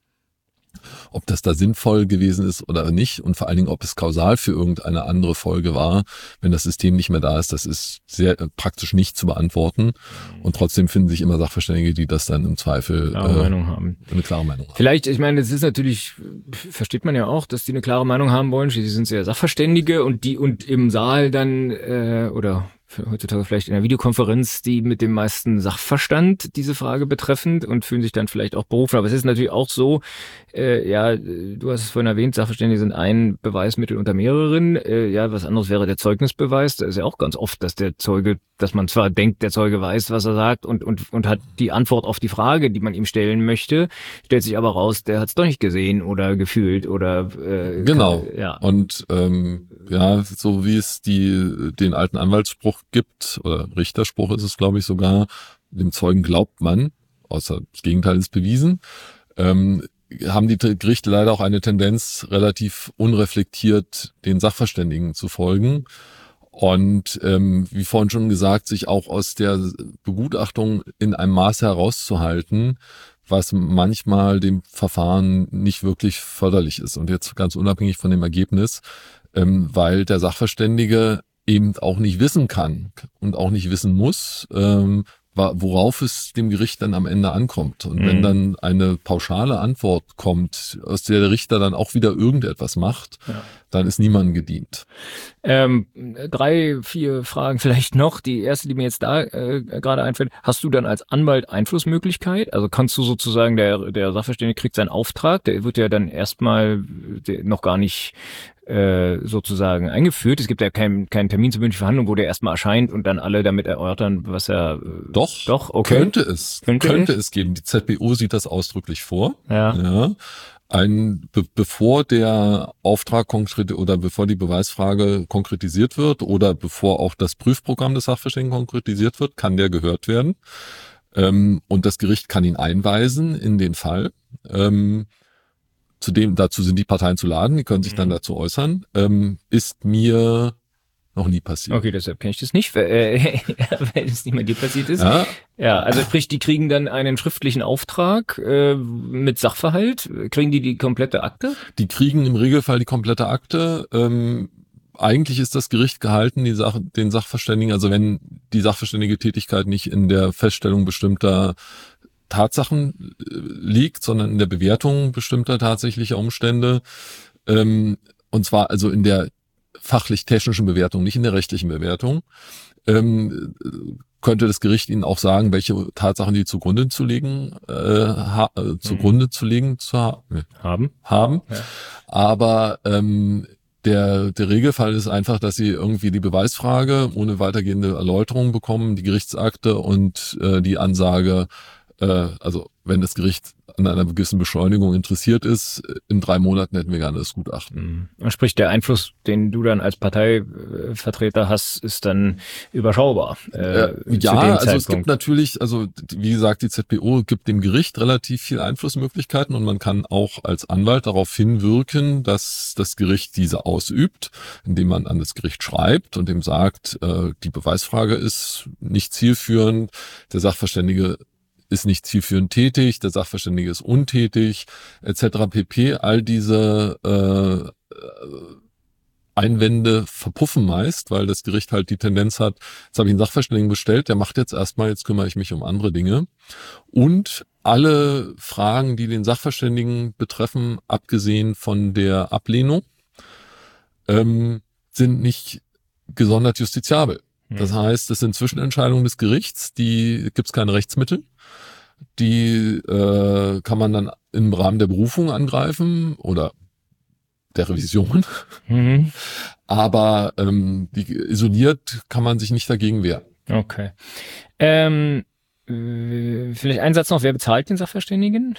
Speaker 2: ob das da sinnvoll gewesen ist oder nicht und vor allen Dingen, ob es kausal für irgendeine andere Folge war, wenn das System nicht mehr da ist, das ist sehr äh, praktisch nicht zu beantworten und trotzdem finden sich immer Sachverständige, die das dann im Zweifel
Speaker 1: klare
Speaker 2: äh,
Speaker 1: Meinung haben.
Speaker 2: eine klare Meinung haben.
Speaker 1: Vielleicht, ich meine, es ist natürlich, versteht man ja auch, dass die eine klare Meinung haben wollen, schließlich sind sie ja Sachverständige und die und im Saal dann äh, oder heutzutage vielleicht in der Videokonferenz, die mit dem meisten Sachverstand diese Frage betreffend und fühlen sich dann vielleicht auch berufen. Aber es ist natürlich auch so, äh, ja, du hast es vorhin erwähnt, Sachverständige sind ein Beweismittel unter mehreren. Äh, ja, was anderes wäre der Zeugnisbeweis. Da ist ja auch ganz oft, dass der Zeuge, dass man zwar denkt, der Zeuge weiß, was er sagt und und und hat die Antwort auf die Frage, die man ihm stellen möchte, stellt sich aber raus, der hat es doch nicht gesehen oder gefühlt oder äh,
Speaker 2: genau.
Speaker 1: Kann, ja.
Speaker 2: Und ähm, ja, so wie es die den alten Anwaltsspruch gibt, oder Richterspruch ist es, glaube ich, sogar, dem Zeugen glaubt man, außer das Gegenteil ist bewiesen, ähm, haben die Gerichte leider auch eine Tendenz, relativ unreflektiert den Sachverständigen zu folgen und ähm, wie vorhin schon gesagt, sich auch aus der Begutachtung in einem Maße herauszuhalten, was manchmal dem Verfahren nicht wirklich förderlich ist und jetzt ganz unabhängig von dem Ergebnis, ähm, weil der Sachverständige eben auch nicht wissen kann und auch nicht wissen muss, ähm, worauf es dem Gericht dann am Ende ankommt. Und mhm. wenn dann eine pauschale Antwort kommt, aus der der Richter dann auch wieder irgendetwas macht, ja. dann ist niemandem gedient.
Speaker 1: Ähm, drei, vier Fragen vielleicht noch. Die erste, die mir jetzt da äh, gerade einfällt, hast du dann als Anwalt Einflussmöglichkeit? Also kannst du sozusagen, der, der Sachverständige kriegt seinen Auftrag, der wird ja dann erstmal noch gar nicht äh, sozusagen eingeführt. Es gibt ja keinen keinen Termin zur mündlichen Verhandlung, wo der erstmal erscheint und dann alle damit erörtern, was er... Äh,
Speaker 2: doch,
Speaker 1: doch okay.
Speaker 2: könnte es. Könnte, könnte es geben. Die Z B O sieht das ausdrücklich vor.
Speaker 1: Ja.
Speaker 2: ja. Ein, be, bevor der Auftrag konkret oder bevor die Beweisfrage konkretisiert wird oder bevor auch das Prüfprogramm des Sachverständigen konkretisiert wird, kann der gehört werden. Ähm, und das Gericht kann ihn einweisen in den Fall. Ähm, Zudem, dazu sind die Parteien zu laden, die können sich dann dazu äußern. Ähm, ist mir noch nie passiert.
Speaker 1: Okay, deshalb kenne ich das nicht, weil, äh, weil es nicht mehr dir passiert ist.
Speaker 2: Ja,
Speaker 1: ja also sprich, die kriegen dann einen schriftlichen Auftrag äh, mit Sachverhalt. Kriegen die die komplette Akte?
Speaker 2: Die kriegen im Regelfall die komplette Akte. Ähm, eigentlich ist das Gericht gehalten, die Sache, den Sachverständigen, also wenn die sachverständige Tätigkeit nicht in der Feststellung bestimmter Tatsachen liegt, sondern in der Bewertung bestimmter tatsächlicher Umstände, ähm, und zwar also in der fachlich-technischen Bewertung, nicht in der rechtlichen Bewertung, ähm, könnte das Gericht Ihnen auch sagen, welche Tatsachen die zugrunde zu legen, äh, ha, äh, zugrunde mhm. zu legen zu ha-
Speaker 1: haben.
Speaker 2: haben.
Speaker 1: Ja.
Speaker 2: Aber ähm, Der, der Regelfall ist einfach, dass sie irgendwie die Beweisfrage ohne weitergehende Erläuterung bekommen, die Gerichtsakte und äh, die Ansage, äh, also wenn das Gericht an einer gewissen Beschleunigung interessiert ist, in drei Monaten hätten wir gerne das Gutachten.
Speaker 1: Und sprich, der Einfluss, den du dann als Parteivertreter hast, ist dann überschaubar. Äh,
Speaker 2: äh, ja, also es gibt natürlich, also wie gesagt, die Z B O gibt dem Gericht relativ viel Einflussmöglichkeiten und man kann auch als Anwalt darauf hinwirken, dass das Gericht diese ausübt, indem man an das Gericht schreibt und dem sagt, äh, die Beweisfrage ist nicht zielführend, der Sachverständige ist nicht zielführend tätig, der Sachverständige ist untätig, et cetera pp. All diese äh, Einwände verpuffen meist, weil das Gericht halt die Tendenz hat, jetzt habe ich einen Sachverständigen bestellt, der macht jetzt erstmal, jetzt kümmere ich mich um andere Dinge. Und alle Fragen, die den Sachverständigen betreffen, abgesehen von der Ablehnung, ähm, sind nicht gesondert justiziabel. Das heißt, es sind Zwischenentscheidungen des Gerichts, die gibt es keine Rechtsmittel. Die äh, kann man dann im Rahmen der Berufung angreifen oder der Revision. Mhm. Aber ähm, die, isoliert kann man sich nicht dagegen wehren.
Speaker 1: Okay. Ähm, vielleicht ein Satz noch, wer bezahlt den Sachverständigen?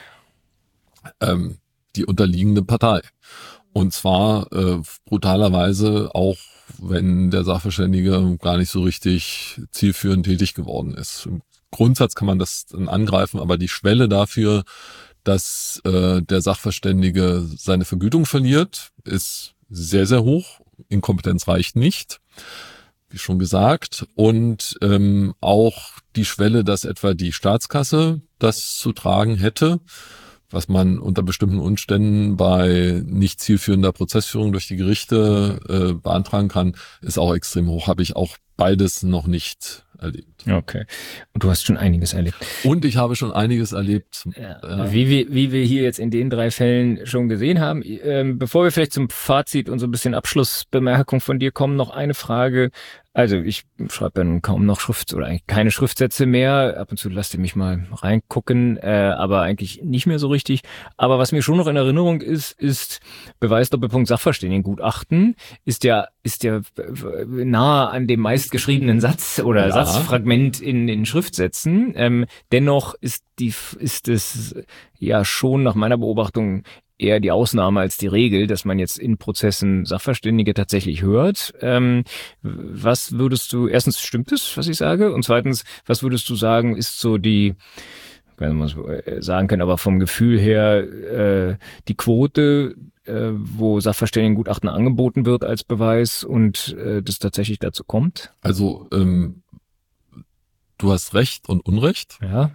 Speaker 2: Ähm, die unterliegende Partei. Und zwar äh, brutalerweise auch, wenn der Sachverständige gar nicht so richtig zielführend tätig geworden ist. Im Grundsatz kann man das dann angreifen, aber die Schwelle dafür, dass äh, der Sachverständige seine Vergütung verliert, ist sehr, sehr hoch. Inkompetenz reicht nicht, wie schon gesagt. Und ähm, auch die Schwelle, dass etwa die Staatskasse das zu tragen hätte, was man unter bestimmten Umständen bei nicht zielführender Prozessführung durch die Gerichte äh, beantragen kann, ist auch extrem hoch. Habe ich auch beides noch nicht erlebt.
Speaker 1: Okay. Und du hast schon einiges erlebt.
Speaker 2: Und ich habe schon einiges erlebt.
Speaker 1: Ja. Ja. Wie wir, wie wir hier jetzt in den drei Fällen schon gesehen haben. Ähm, bevor wir vielleicht zum Fazit und so ein bisschen Abschlussbemerkung von dir kommen, noch eine Frage. Also ich schreibe dann kaum noch Schrift oder eigentlich keine Schriftsätze mehr. Ab und zu lasst ihr mich mal reingucken, äh, aber eigentlich nicht mehr so richtig. Aber was mir schon noch in Erinnerung ist, ist Beweisdoppelpunkt Sachverständigengutachten. Ist ja ist ja nahe an dem meistgeschriebenen Satz oder ja. Satzfragment in den Schriftsätzen. Ähm, dennoch ist die ist es ja schon nach meiner Beobachtung eher die Ausnahme als die Regel, dass man jetzt in Prozessen Sachverständige tatsächlich hört. Ähm, was würdest du, erstens stimmt es, was ich sage? Und zweitens, was würdest du sagen, ist so die, wenn man so sagen kann, aber vom Gefühl her, äh, die Quote, äh, wo Sachverständigengutachten angeboten wird als Beweis und äh, das tatsächlich dazu kommt?
Speaker 2: Also, ähm, du hast Recht und Unrecht.
Speaker 1: Ja.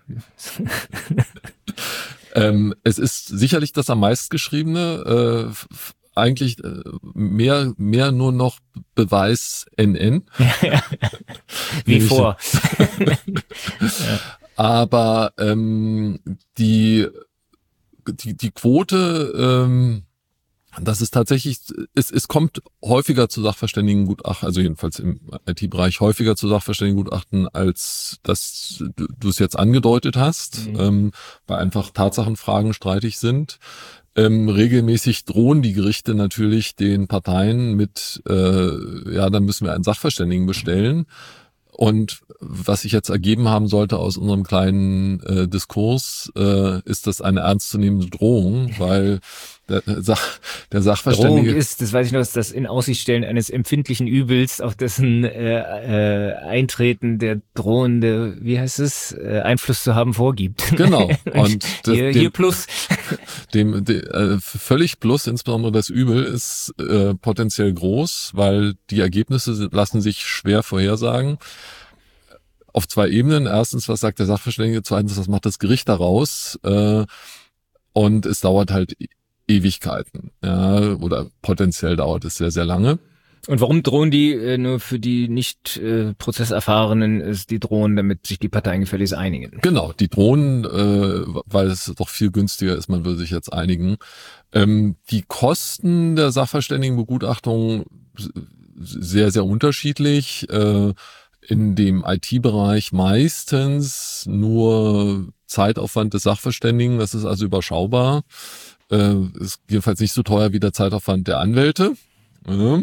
Speaker 2: Ähm, es ist sicherlich das am meistgeschriebene, äh, eigentlich äh, mehr mehr nur noch Beweis N N.
Speaker 1: Wie vor.
Speaker 2: Ja. Aber ähm, die, die die Quote, ähm, das ist tatsächlich, es, es kommt häufiger zu Sachverständigengutachten, also jedenfalls im I T-Bereich häufiger zu Sachverständigengutachten, als dass du, du es jetzt angedeutet hast, mhm. ähm, weil einfach Tatsachenfragen streitig sind. Ähm, regelmäßig drohen die Gerichte natürlich den Parteien mit, äh, ja, dann müssen wir einen Sachverständigen bestellen. Und was sich jetzt ergeben haben sollte aus unserem kleinen äh, Diskurs, äh, ist das eine ernstzunehmende Drohung, weil der, Sach, der Sachverständige...
Speaker 1: Drohung ist, das weiß ich noch, ist das in Aussicht stellen eines empfindlichen Übels, auf dessen äh, äh, Eintreten der drohende, wie heißt es, äh, Einfluss zu haben vorgibt.
Speaker 2: Genau. Und das,
Speaker 1: hier,
Speaker 2: dem,
Speaker 1: hier plus.
Speaker 2: Dem, de, äh, völlig plus, insbesondere das Übel, ist äh, potenziell groß, weil die Ergebnisse lassen sich schwer vorhersagen. Auf zwei Ebenen. Erstens, was sagt der Sachverständige? Zweitens, was macht das Gericht daraus? Äh, und es dauert halt Ewigkeiten. Ja, oder potenziell dauert es sehr, sehr lange.
Speaker 1: Und warum drohen die, äh, nur für die nicht äh, Prozesserfahrenen, ist die drohen, damit sich die Parteien gefälligst einigen?
Speaker 2: Genau, die drohen, äh, weil es doch viel günstiger ist, man will sich jetzt einigen. Ähm, die Kosten der Sachverständigenbegutachtung sehr, sehr unterschiedlich. Äh, in dem I T-Bereich meistens nur Zeitaufwand des Sachverständigen, das ist also überschaubar. Äh, ist jedenfalls nicht so teuer wie der Zeitaufwand der Anwälte. Ja.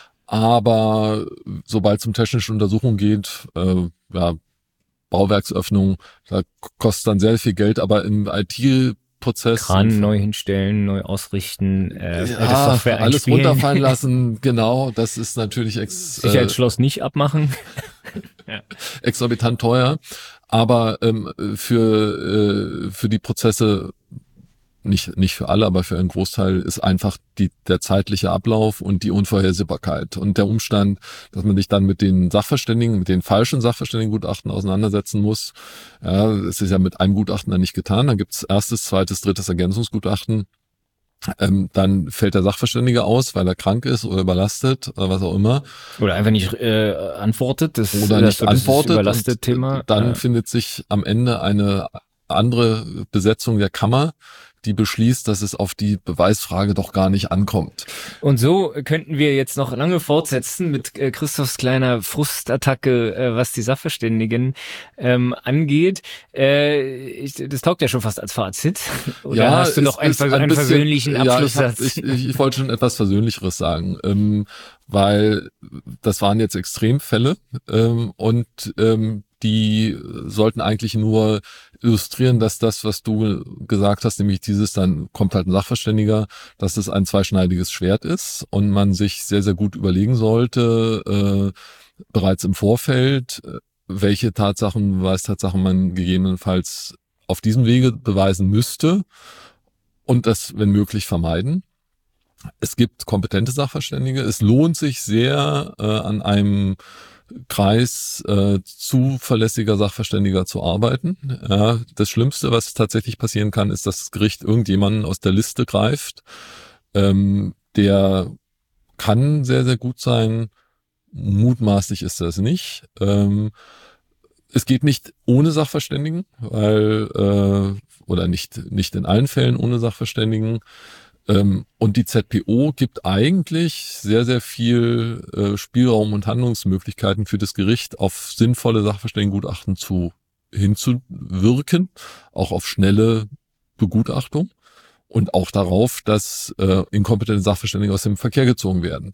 Speaker 2: Aber sobald es um technische Untersuchung geht, äh, ja, Bauwerksöffnung, da kostet dann sehr viel Geld, aber im I T-Prozess.
Speaker 1: Kran neu hinstellen, neu ausrichten, äh,
Speaker 2: ja,
Speaker 1: alte Software
Speaker 2: alles
Speaker 1: einspielen.
Speaker 2: runterfallen lassen, genau, das ist natürlich ex,
Speaker 1: Sicherheitsschloss äh, nicht abmachen.
Speaker 2: ja. Exorbitant teuer, aber ähm, für, äh, für die Prozesse Nicht, nicht für alle, aber für einen Großteil ist einfach die, der zeitliche Ablauf und die Unvorhersehbarkeit und der Umstand, dass man sich dann mit den Sachverständigen, mit den falschen Sachverständigengutachten auseinandersetzen muss. Ja, es ist ja mit einem Gutachten dann nicht getan. Dann gibt's erstes, zweites, drittes Ergänzungsgutachten. Ähm, dann fällt der Sachverständige aus, weil er krank ist oder überlastet oder was auch immer.
Speaker 1: Oder einfach nicht äh, antwortet. Das,
Speaker 2: oder
Speaker 1: das
Speaker 2: nicht
Speaker 1: so
Speaker 2: antwortet.
Speaker 1: Überlastet Thema.
Speaker 2: Dann
Speaker 1: äh.
Speaker 2: findet sich am Ende eine andere Besetzung der Kammer, die beschließt, dass es auf die Beweisfrage doch gar nicht ankommt.
Speaker 1: Und so könnten wir jetzt noch lange fortsetzen mit äh, Christophs kleiner Frustattacke, äh, was die Sachverständigen ähm, angeht. Äh, ich, das taugt ja schon fast als Fazit. Oder
Speaker 2: ja,
Speaker 1: hast du noch einen, ein einen bisschen, versöhnlichen Abschlusssatz?
Speaker 2: Ja, ich, ich, ich, ich wollte schon etwas Versöhnlicheres sagen, ähm, weil das waren jetzt Extremfälle ähm, und ähm, die sollten eigentlich nur illustrieren, dass das, was du gesagt hast, nämlich dieses, dann kommt halt ein Sachverständiger, dass es ein zweischneidiges Schwert ist und man sich sehr, sehr gut überlegen sollte, äh, bereits im Vorfeld, welche Tatsachen, Beweistatsachen man gegebenenfalls auf diesem Wege beweisen müsste und das, wenn möglich, vermeiden. Es gibt kompetente Sachverständige. Es lohnt sich sehr, äh, an einem Kreis äh, zuverlässiger Sachverständiger zu arbeiten. Ja, das Schlimmste, was tatsächlich passieren kann, ist, dass das Gericht irgendjemanden aus der Liste greift. Ähm, der kann sehr, sehr gut sein. Mutmaßlich ist das nicht. Ähm, es geht nicht ohne Sachverständigen, weil äh, oder nicht nicht in allen Fällen ohne Sachverständigen. Und die Z P O gibt eigentlich sehr, sehr viel äh, Spielraum und Handlungsmöglichkeiten für das Gericht, auf sinnvolle Sachverständigengutachten zu hinzuwirken, auch auf schnelle Begutachtung und auch darauf, dass äh, inkompetente Sachverständige aus dem Verkehr gezogen werden.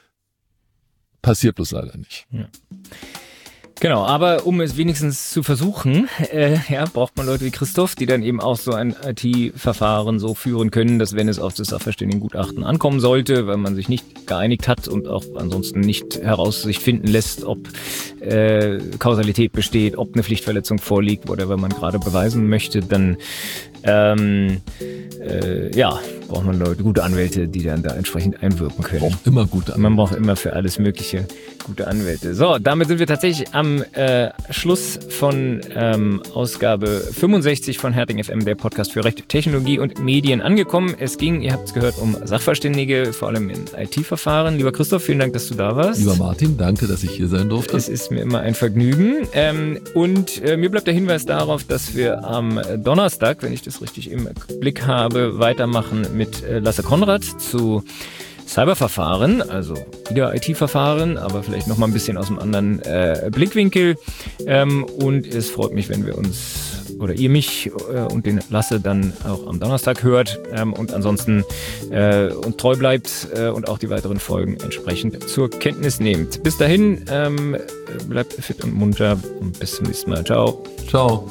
Speaker 2: Passiert bloß leider nicht.
Speaker 1: Ja. Genau, aber um es wenigstens zu versuchen, äh, ja, braucht man Leute wie Christoph, die dann eben auch so ein I T-Verfahren so führen können, dass wenn es auf das Sachverständigengutachten ankommen sollte, weil man sich nicht geeinigt hat und auch ansonsten nicht heraus sich finden lässt, ob äh, Kausalität besteht, ob eine Pflichtverletzung vorliegt oder wenn man gerade beweisen möchte, dann ähm, äh, ja, braucht man Leute, gute Anwälte, die dann da entsprechend einwirken können.
Speaker 2: Braucht immer gute Anwälte.
Speaker 1: Man braucht immer für alles Mögliche gute Anwälte. So, damit sind wir tatsächlich am äh, Schluss von ähm, Ausgabe fünfundsechzig von Herting F M, der Podcast für Recht, Technologie und Medien angekommen. Es ging, ihr habt es gehört, um Sachverständige, vor allem in I T-Verfahren. Lieber Christoph, vielen Dank, dass du da warst.
Speaker 2: Lieber Martin, danke, dass ich hier sein durfte.
Speaker 1: Es ist mir immer ein Vergnügen. Ähm, und äh, mir bleibt der Hinweis darauf, dass wir am Donnerstag, wenn ich das richtig im Blick habe, weitermachen mit äh, Lasse Konrad zu Cyberverfahren, also wieder I T-Verfahren, aber vielleicht noch mal ein bisschen aus einem anderen äh, Blickwinkel. Ähm, und es freut mich, wenn wir uns oder ihr mich äh, und den Lasse dann auch am Donnerstag hört ähm, und ansonsten äh, und treu bleibt äh, und auch die weiteren Folgen entsprechend zur Kenntnis nehmt. Bis dahin, ähm, bleibt fit und munter und bis zum nächsten Mal. Ciao.
Speaker 2: Ciao.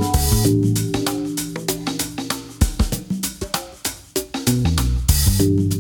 Speaker 3: Thank you.